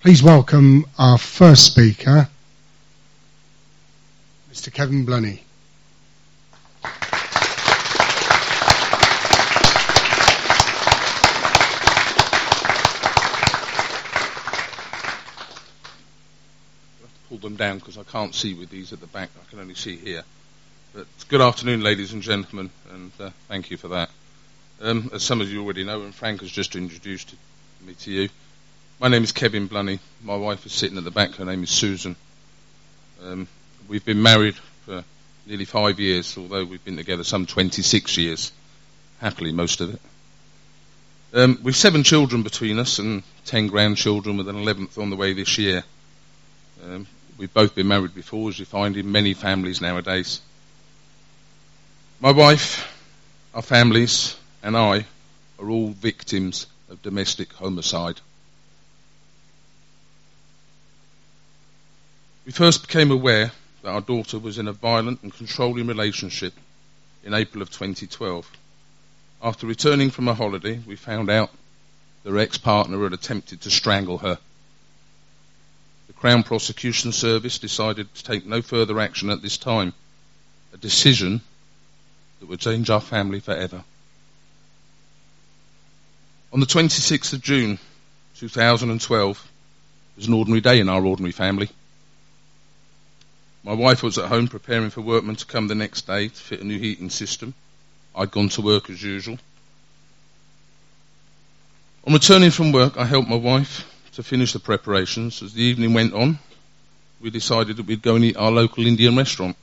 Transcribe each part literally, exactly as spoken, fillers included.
Please welcome our first speaker, Mister Kevin Blunny. Pull them down because I can't see with these at the back. I can only see here. But good afternoon, ladies and gentlemen, and uh, thank you for that. Um, as some of you already know, and Frank has just introduced me to you, my name is Kevin Blunny. My wife is sitting at the back. Her name is Susan. Um, we've been married for nearly five years, although we've been together some twenty-six years. Happily, most of it. Um, we've seven children between us and ten grandchildren, with an eleventh on the way this year. Um, we've both been married before, as you find in many families nowadays. My wife, our families, and I are all victims of domestic homicide. We first became aware that our daughter was in a violent and controlling relationship in April of twenty twelve. After returning from a holiday, we found out that her ex-partner had attempted to strangle her. The Crown Prosecution Service decided to take no further action at this time, a decision that would change our family forever. On the twenty-sixth of June two thousand twelve, it was an ordinary day in our ordinary family. My wife was at home preparing for workmen to come the next day to fit a new heating system. I'd gone to work as usual. On returning from work, I helped my wife to finish the preparations. As the evening went on, we decided that we'd go and eat our local Indian restaurant.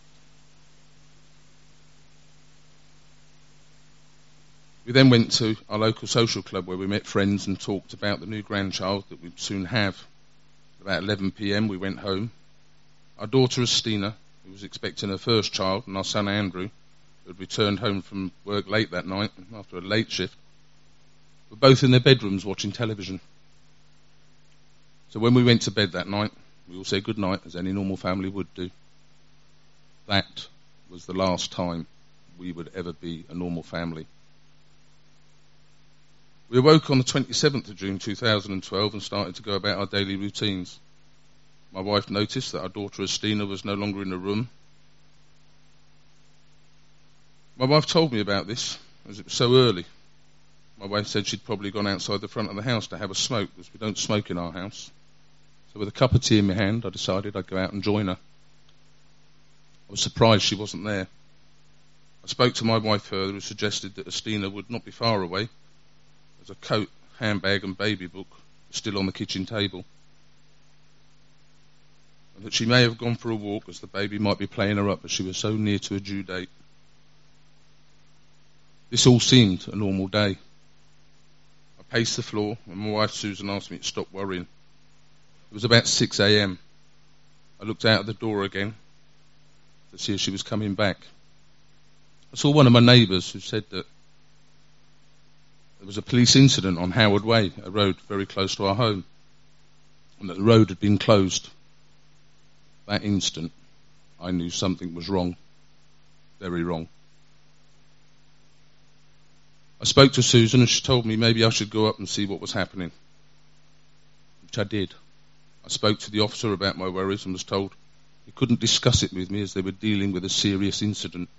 We then went to our local social club where we met friends and talked about the new grandchild that we'd soon have. About eleven p.m. we went home. Our daughter Estina, who was expecting her first child, and our son Andrew, who had returned home from work late that night after a late shift, were both in their bedrooms watching television. So when we went to bed that night, we all said good night, as any normal family would do. That was the last time we would ever be a normal family. We awoke on the twenty-seventh of June two thousand twelve and started to go about our daily routines. My wife noticed that our daughter Estina was no longer in the room. My wife told me about this, as it was so early. My wife said she'd probably gone outside the front of the house to have a smoke, because we don't smoke in our house. So with a cup of tea in my hand, I decided I'd go out and join her. I was surprised she wasn't there. I spoke to my wife further, who suggested that Estina would not be far away, as a coat, handbag and baby book were still on the kitchen table, and that she may have gone for a walk, as the baby might be playing her up, as she was so near to a due date. This all seemed a normal day. I paced the floor, and my wife Susan asked me to stop worrying. It was about six a.m. I looked out of the door again to see if she was coming back. I saw one of my neighbours who said that there was a police incident on Howard Way, a road very close to our home, and that the road had been closed. That instant, I knew something was wrong, very wrong. I spoke to Susan and she told me maybe I should go up and see what was happening, which I did. I spoke to the officer about my worries and was told he couldn't discuss it with me as they were dealing with a serious incident.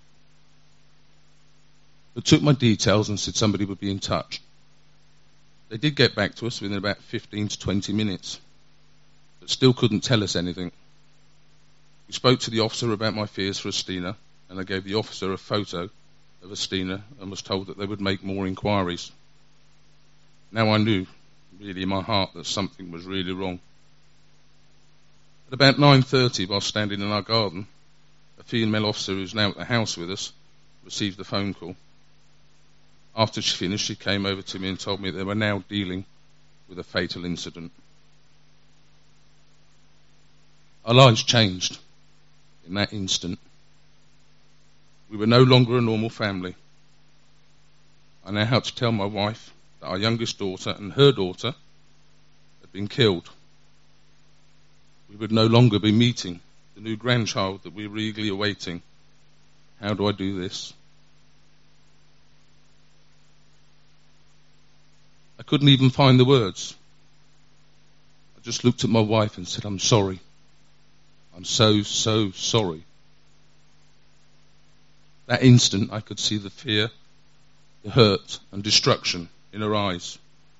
They took my details and said somebody would be in touch. They did get back to us within about fifteen to twenty minutes, but still couldn't tell us anything. We spoke to the officer about my fears for Estina, and I gave the officer a photo of Estina and was told that they would make more inquiries. Now I knew, really in my heart, that something was really wrong. At about nine thirty, while standing in our garden, a female officer who's now at the house with us received a phone call. After she finished, she came over to me and told me that they were now dealing with a fatal incident. Our lives changed in that instant. We were no longer a normal family. I now had to tell my wife that our youngest daughter and her daughter had been killed. We would no longer be meeting the new grandchild that we were eagerly awaiting. How do I do this? I couldn't even find the words. I just looked at my wife and said, I'm sorry. I'm so, so sorry. That instant I could see the fear, the hurt and destruction in her eyes.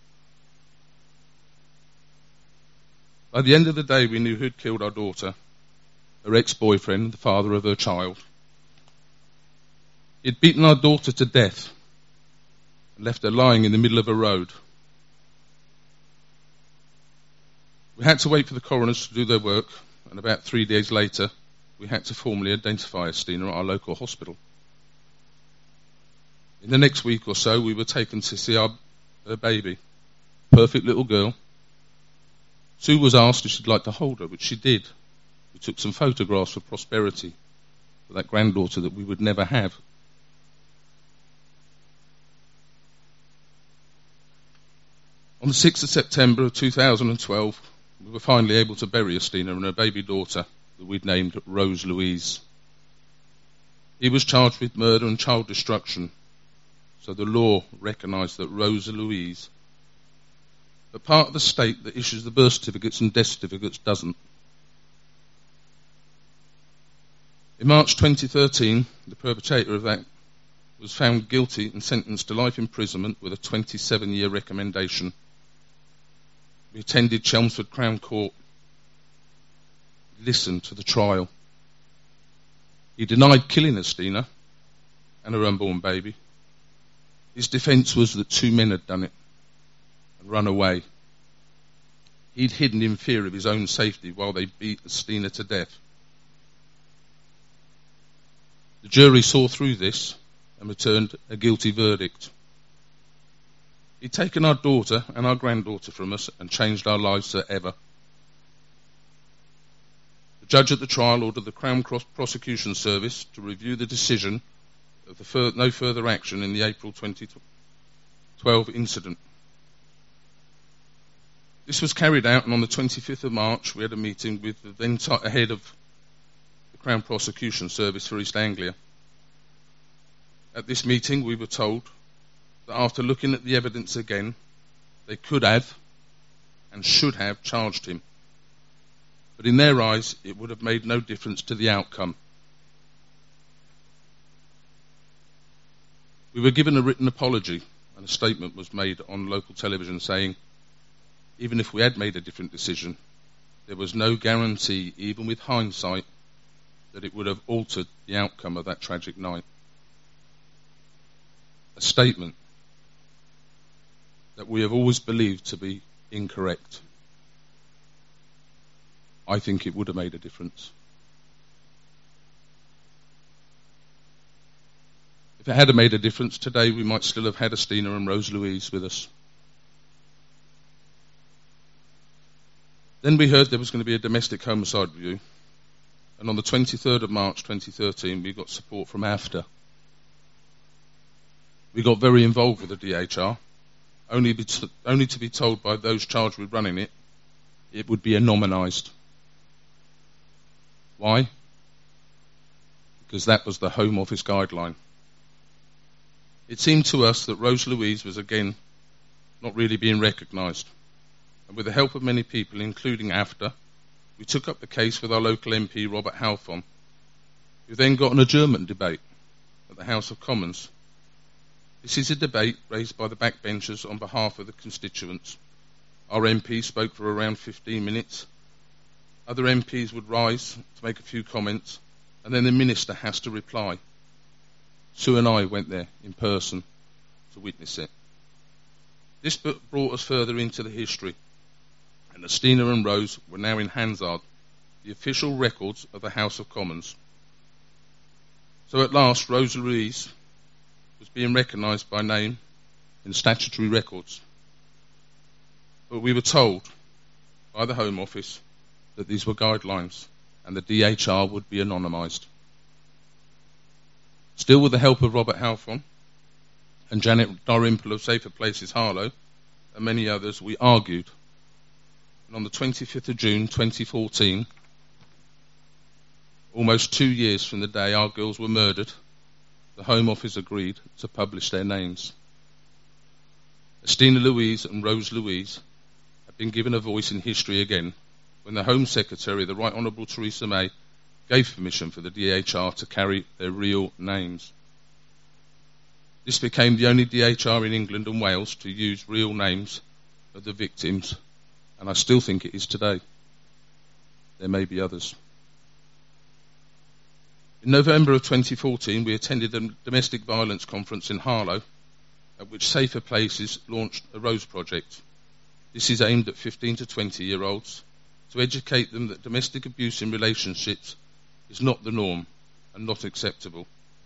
By the end of the day, we knew who'd killed our daughter, her ex-boyfriend, the father of her child. He'd beaten our daughter to death and left her lying in the middle of a road. We had to wait for the coroners to do their work, and about three days later, we had to formally identify Estina at our local hospital. In the next week or so, we were taken to see our her baby, perfect little girl. Sue was asked if she'd like to hold her, which she did. We took some photographs for prosperity for that granddaughter that we would never have. On the sixth of September of two thousand twelve, we were finally able to bury Estina and her baby daughter, that we'd named Rose Louise. He was charged with murder and child destruction, so the law recognised that Rose Louise, but part of the state that issues the birth certificates and death certificates doesn't. In March twenty thirteen, the perpetrator of that was found guilty and sentenced to life imprisonment with a twenty-seven year recommendation. We attended Chelmsford Crown Court, listened to the trial. He denied killing Estina and her unborn baby. His defence was that two men had done it and run away. He'd hidden in fear of his own safety while they beat Estina to death. The jury saw through this and returned a guilty verdict. He'd taken our daughter and our granddaughter from us and changed our lives forever. The judge at the trial ordered the Crown Cross Prosecution Service to review the decision of the fur- no further action in the April twenty twelve incident. This was carried out, and on the twenty-fifth of March we had a meeting with the then t- head of the Crown Prosecution Service for East Anglia. At this meeting we were told that after looking at the evidence again, they could have and should have charged him. But in their eyes, it would have made no difference to the outcome. We were given a written apology, and a statement was made on local television saying, even if we had made a different decision, there was no guarantee, even with hindsight, that it would have altered the outcome of that tragic night. A statement that we have always believed to be incorrect. I think it would have made a difference. If it had made a difference, today we might still have had Estina and Rose Louise with us. Then we heard there was going to be a domestic homicide review, and on the twenty-third of March twenty thirteen we got support from A F T A. We got very involved with the D H R, only, be t- only to be told by those charged with running it, it would be anonymised. Why? Because that was the Home Office guideline. It seemed to us that Rose Louise was again not really being recognised. And with the help of many people, including A F T A, we took up the case with our local M P, Robert Halfon, who then got an adjournment debate at the House of Commons. This is a debate raised by the backbenchers on behalf of the constituents. Our M P spoke for around fifteen minutes. Other M Ps would rise to make a few comments, and then the Minister has to reply. Sue and I went there in person to witness it. This brought us further into the history, and Estina and Rose were now in Hansard, the official records of the House of Commons. So at last, Rose Louise was being recognised by name in statutory records. But we were told by the Home Office that these were guidelines and the D H R would be anonymised. Still, with the help of Robert Halfon and Janet Dalrymple of Safer Places Harlow and many others, we argued. And on the twenty-fifth of June twenty fourteen, almost two years from the day our girls were murdered, the Home Office agreed to publish their names. Estina Louise and Rose Louise had been given a voice in history again when the Home Secretary, the Right Honourable Theresa May, gave permission for the D H R to carry their real names. This became the only D H R in England and Wales to use real names of the victims, and I still think it is today. There may be others. In November of twenty fourteen, we attended a domestic violence conference in Harlow, at which Safer Places launched a Rose Project. This is aimed at fifteen to twenty year olds to educate them that domestic abuse in relationships is not the norm and not acceptable.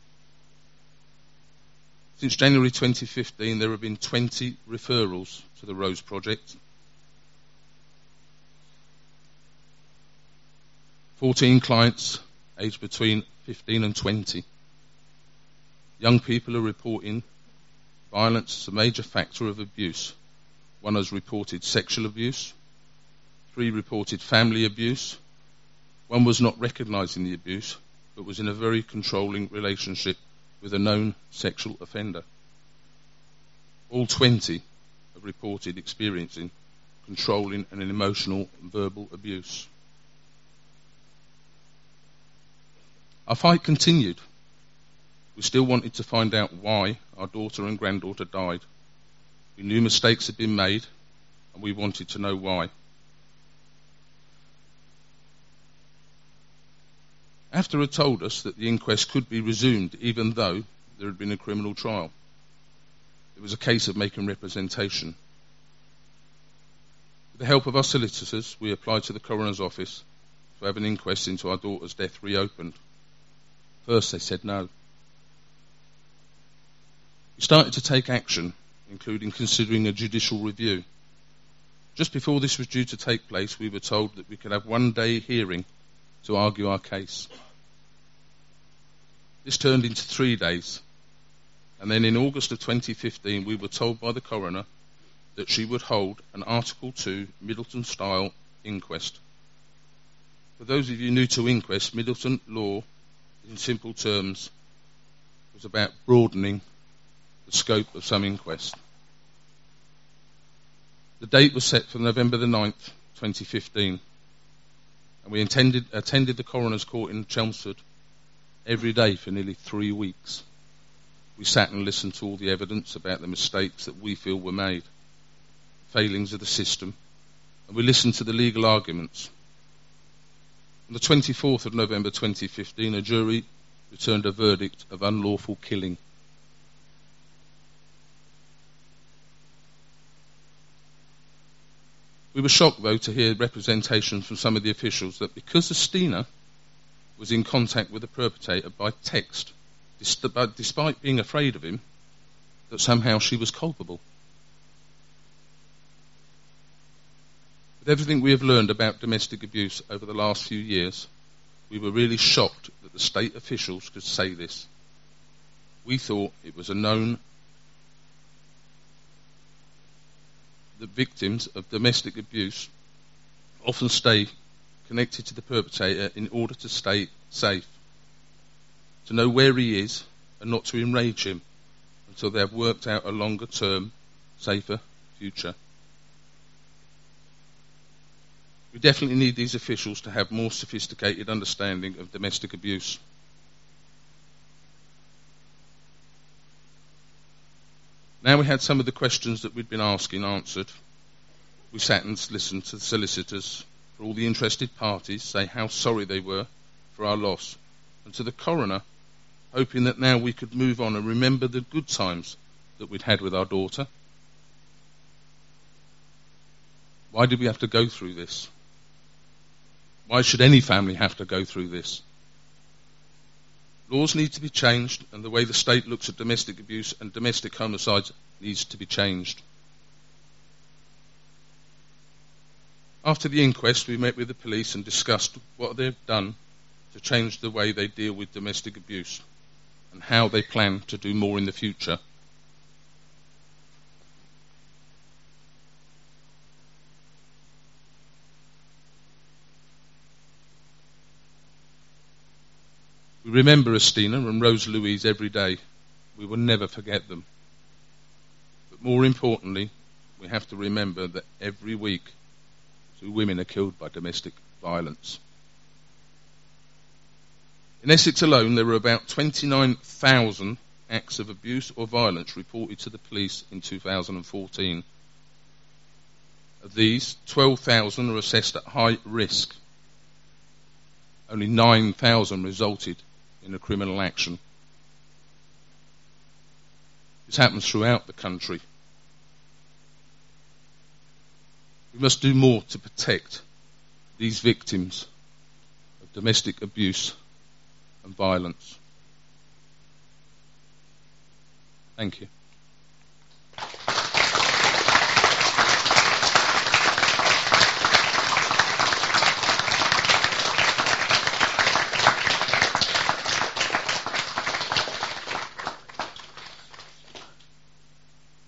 Since January twenty fifteen, there have been twenty referrals to the Rose Project. fourteen clients aged between fifteen and twenty. Young people are reporting violence as a major factor of abuse. One has reported sexual abuse. Three reported family abuse. One was not recognising the abuse, but was in a very controlling relationship with a known sexual offender. All twenty have reported experiencing controlling and emotional and verbal abuse. Our fight continued. We still wanted to find out why our daughter and granddaughter died. We knew mistakes had been made, and we wanted to know why. AFTA had told us that the inquest could be resumed even though there had been a criminal trial. It was a case of making representation. With the help of our solicitors, we applied to the coroner's office to have an inquest into our daughter's death reopened. First they said no. We started to take action, including considering a judicial review. Just before this was due to take place, we were told that we could have one day hearing to argue our case. This turned into three days, and then in August of twenty fifteen we were told by the coroner that she would hold an Article two Middleton-style inquest. For those of you new to inquest, Middleton law, in simple terms, was about broadening the scope of some inquest. The date was set for November the ninth, twenty fifteen, and we intended, attended the coroner's court in Chelmsford every day for nearly three weeks. We sat and listened to all the evidence about the mistakes that we feel were made, failings of the system, and we listened to the legal arguments. On the twenty-fourth of November twenty fifteen, a jury returned a verdict of unlawful killing. We were shocked, though, to hear representation from some of the officials that because Estina was in contact with the perpetrator by text, despite being afraid of him, that somehow she was culpable. With everything we have learned about domestic abuse over the last few years, we were really shocked that the state officials could say this. We thought it was a known that victims of domestic abuse often stay connected to the perpetrator in order to stay safe, to know where he is and not to enrage him until they have worked out a longer term, safer future. We definitely need these officials to have more sophisticated understanding of domestic abuse. Now we had some of the questions that we'd been asking answered. We sat and listened to the solicitors, for all the interested parties, say how sorry they were for our loss, and to the coroner, hoping that now we could move on and remember the good times that we'd had with our daughter. Why did we have to go through this? Why should any family have to go through this? Laws need to be changed, and the way the state looks at domestic abuse and domestic homicides needs to be changed. After the inquest, we met with the police and discussed what they've done to change the way they deal with domestic abuse and how they plan to do more in the future. We remember Estina and Rose Louise every day. We will never forget them. But more importantly, we have to remember that every week two women are killed by domestic violence. In Essex alone, there were about twenty-nine thousand acts of abuse or violence reported to the police in two thousand fourteen. Of these, twelve thousand are assessed at high risk. Only nine thousand resulted in a criminal action. This happens throughout the country. We must do more to protect these victims of domestic abuse and violence. Thank you.